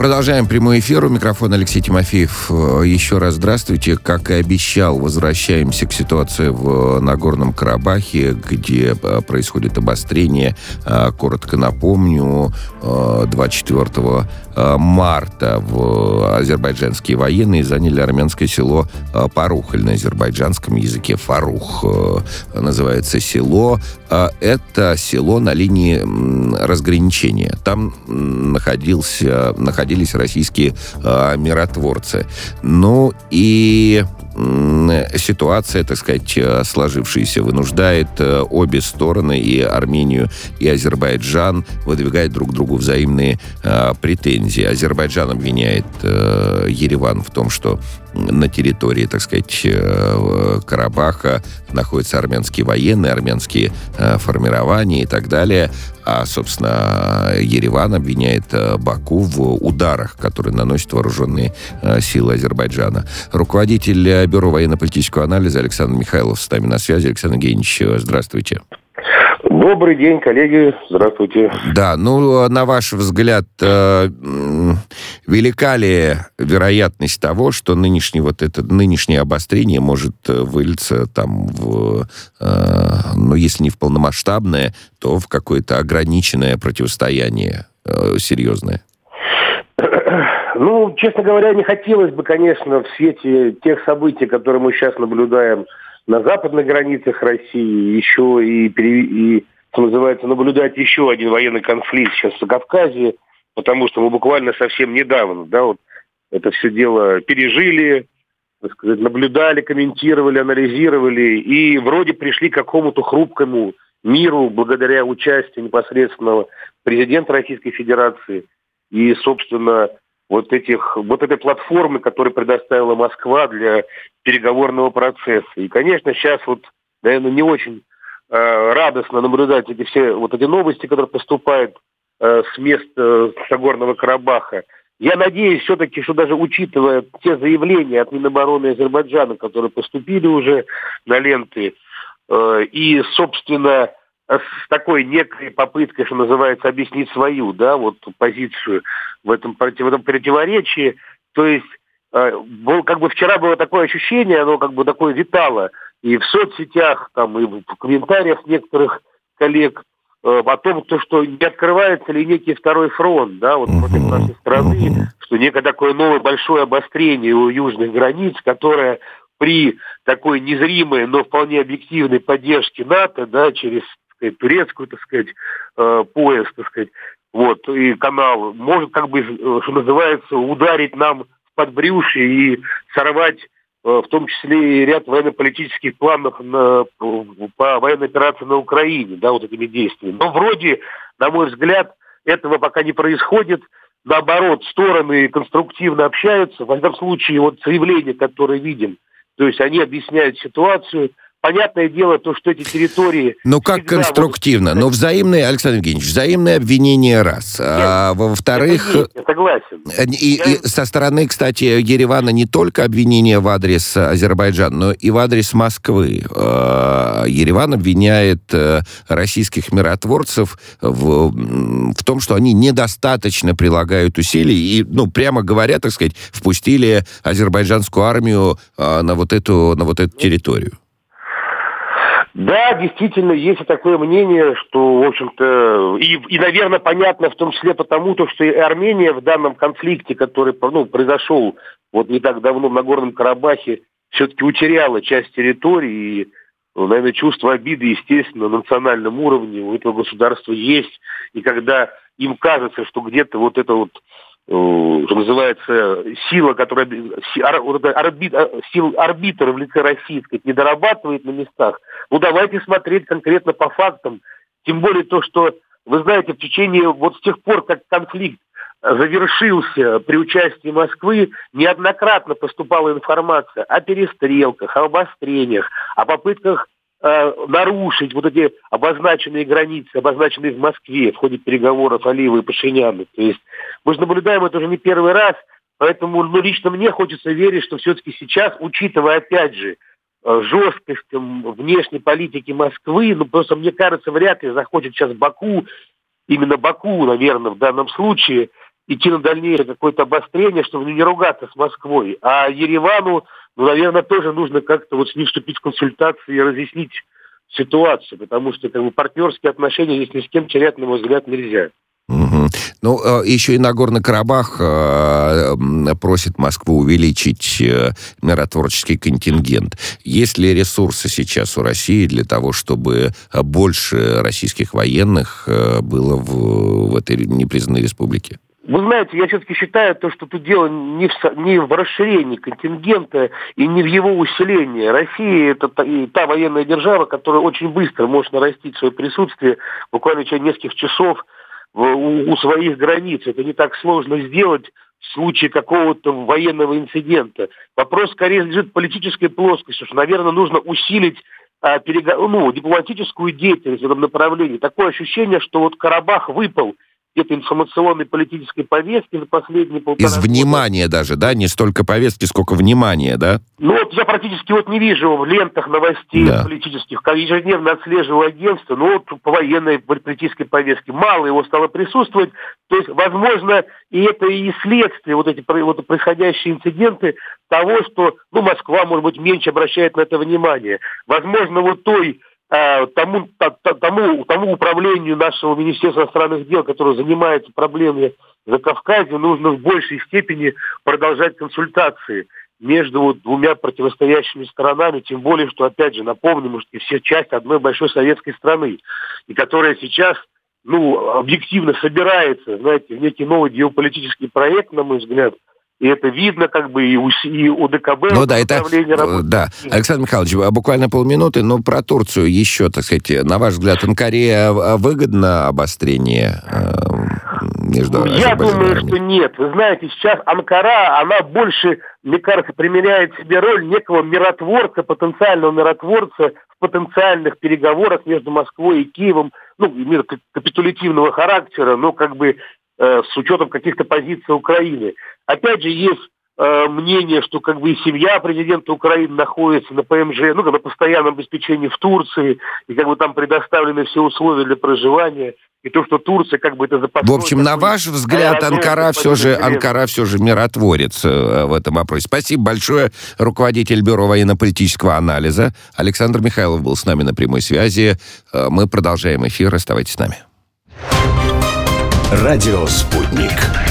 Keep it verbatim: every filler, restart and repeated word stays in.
Продолжаем прямой эфир. У микрофона Алексей Тимофеев. Еще раз здравствуйте. Как и обещал, возвращаемся к ситуации в Нагорном Карабахе, где происходит обострение. Коротко напомню, двадцать четвёртого марта в азербайджанские военные заняли армянское село Парухаль. На азербайджанском языке Фарух называется село. Это село на линии разграничения. Там находился, находились российские э, миротворцы. Ну и э, ситуация, так сказать, сложившаяся, вынуждает э, обе стороны, и Армению, и Азербайджан, выдвигать друг другу взаимные э, претензии. Азербайджан обвиняет э, Ереван в том, что на территории, так сказать, э, Карабаха находятся армянские военные, армянские э, формирования и так далее. А, собственно, Ереван обвиняет Баку в ударах, которые наносят вооруженные силы Азербайджана. Руководитель Бюро военно-политического анализа Александр Михайлов с нами на связи. Александр Евгеньевич, здравствуйте. Добрый день, коллеги. Здравствуйте. Да, ну, на ваш взгляд, э, велика ли вероятность того, что нынешнее, вот это, нынешнее обострение может вылиться там в, э, ну, если не в полномасштабное, то в какое-то ограниченное противостояние э, серьезное? Ну, честно говоря, не хотелось бы, конечно, в свете тех событий, которые мы сейчас наблюдаем на западных границах России, еще и, и, что называется, наблюдать еще один военный конфликт сейчас в Закавказье, потому что мы буквально совсем недавно, да, вот это все дело пережили, так сказать, наблюдали, комментировали, анализировали, и вроде пришли к какому-то хрупкому миру благодаря участию непосредственного президента Российской Федерации и, собственно, вот этих, вот этой платформы, которую предоставила Москва для переговорного процесса. И, конечно, сейчас вот, наверное, не очень э, радостно наблюдать эти все вот эти новости, которые поступают э, с мест э, Нагорного Карабаха. Я надеюсь все-таки, что даже учитывая те заявления от Минобороны Азербайджана, которые поступили уже на ленты, э, и, собственно, с такой некой попыткой, что называется, объяснить свою, да, вот позицию в этом, против, в этом противоречии. То есть, э, был, как бы вчера было такое ощущение, оно как бы такое витало и в соцсетях, там, и в комментариях некоторых коллег э, о том, то, что не открывается ли некий второй фронт, да, вот против нашей страны, что некое такое новое большое обострение у южных границ, которое при такой незримой, но вполне объективной поддержке НАТО, да, через сказать, турецкую, так сказать, э, пояс, так сказать, вот, и канал, может, как бы, что называется, ударить нам в подбрюшье и сорвать, э, в том числе и ряд военно-политических планов на, по военной операции на Украине, да, вот этими действиями. Но вроде, на мой взгляд, этого пока не происходит. Наоборот, стороны конструктивно общаются. В этом случае, вот заявления, которые видим, то есть они объясняют ситуацию. Понятное дело, то, что эти территории... Ну, как конструктивно? Будут... Но взаимные, Александр Евгеньевич, взаимные обвинения раз. Нет, а во-вторых... Я согласен. И, я... и со стороны, кстати, Еревана не только обвинения в адрес Азербайджана, но и в адрес Москвы. Ереван обвиняет российских миротворцев в, в том, что они недостаточно прилагают усилий и, ну, прямо говоря, так сказать, впустили азербайджанскую армию на вот эту, на вот эту территорию. Да, действительно, есть и такое мнение, что, в общем-то, и, и, наверное, понятно в том числе потому, то, что и Армения в данном конфликте, который, ну, произошел вот не так давно в Нагорном Карабахе, все-таки утеряла часть территории, и, ну, наверное, чувство обиды, естественно, на национальном уровне у этого государства есть, и когда им кажется, что где-то вот это вот, что называется, сила, которая арбит, сил арбитра в лице России, сказать, не дорабатывает на местах. Ну, давайте смотреть конкретно по фактам. Тем более то, что, вы знаете, в течение, вот с тех пор, как конфликт завершился при участии Москвы, неоднократно поступала информация о перестрелках, об обострениях, о попытках э, нарушить вот эти обозначенные границы, обозначенные в Москве в ходе переговоров Алиева и Пашиняна. То есть мы же наблюдаем это уже не первый раз, поэтому, ну, лично мне хочется верить, что все-таки сейчас, учитывая, опять же, жесткость внешней политики Москвы, ну, просто, мне кажется, вряд ли захочет сейчас Баку, именно Баку, наверное, в данном случае, идти на дальнейшее какое-то обострение, чтобы не ругаться с Москвой. А Еревану, ну, наверное, тоже нужно как-то вот с ним вступить в консультации и разъяснить ситуацию, потому что как бы, партнерские отношения здесь ни с кем терять, на мой взгляд, нельзя. Угу. Ну, еще и Нагорный Карабах просит Москву увеличить миротворческий контингент. Есть ли ресурсы сейчас у России для того, чтобы больше российских военных было в, в этой непризнанной республике? Вы знаете, я все-таки считаю, то, что тут дело не в, не в расширении контингента и не в его усилении. Россия – это та, та военная держава, которая очень быстро может нарастить свое присутствие буквально в течение нескольких часов в, у, у своих границ. Это не так сложно сделать в случае какого-то военного инцидента. Вопрос скорее лежит в политической плоскости, что, наверное, нужно усилить а, перег... ну, дипломатическую деятельность в этом направлении. Такое ощущение, что вот Карабах выпал где-то информационной политической повестки за последние полтора Из внимания года. Даже, да? Не столько повестки, сколько внимания, да? Ну вот я практически вот не вижу в лентах новостей да. политических, ежедневно отслеживаю агентство, но вот по военной политической повестке мало его стало присутствовать. То есть, возможно, и это и следствие, вот эти вот происходящие инциденты того, что ну, Москва, может быть, меньше обращает на это внимание. Возможно, вот той Тому, тому, тому управлению нашего Министерства иностранных дел, которое занимается проблемами Закавказья, нужно в большей степени продолжать консультации между вот двумя противостоящими сторонами, тем более, что, опять же, напомним, что все часть одной большой советской страны, и которая сейчас, ну, объективно собирается, знаете, в некий новый геополитический проект, на мой взгляд. И это видно, как бы, и у, и у ДКБ... Ну да, это... Да. Александр Михайлович, буквально полминуты, но про Турцию еще, так сказать, на ваш взгляд, Анкаре выгодно обострение между Азербайджаном? Я думаю, что нет. Вы знаете, сейчас Анкара, она больше, мне кажется, применяет себе роль некого миротворца, потенциального миротворца в потенциальных переговорах между Москвой и Киевом, ну, мир капитулятивного характера, но как бы с учетом каких-то позиций Украины. Опять же, есть э, мнение, что как бы и семья президента Украины находится на ПМЖ, ну, на постоянном обеспечении в Турции, и как бы там предоставлены все условия для проживания, и то, что Турция как бы это запасной... В общем, на ваш взгляд, Анкара все же, Анкара все же миротворец в этом вопросе. Спасибо большое. Руководитель Бюро военно-политического анализа Александр Михайлов был с нами на прямой связи. Мы продолжаем эфир. Оставайтесь с нами. Радио «Спутник».